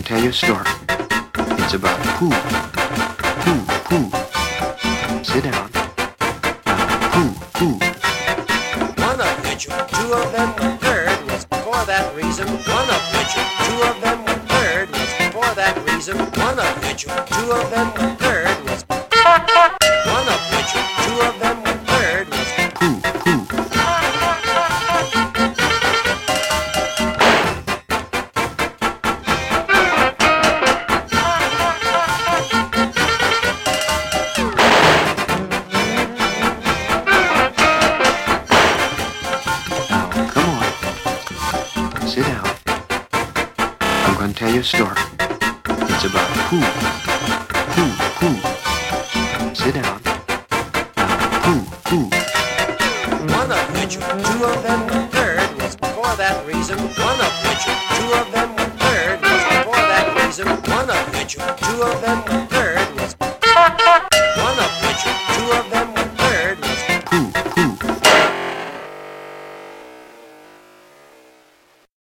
tell you a story. It's about poo. Poo, poo. Sit down. Poo, poo. One of which, two of them were third, was for that reason. One of which, two of them were third, was for that reason. One of which, two of them were third, was. One of which, two of them were third, was. Poo, poo. Now, come on. Sit down. I'm going to tell you a story. It's about poo. Poo, poo. Sit down. Now, poo, poo. One of which, two of them were third, was for that reason. One of which,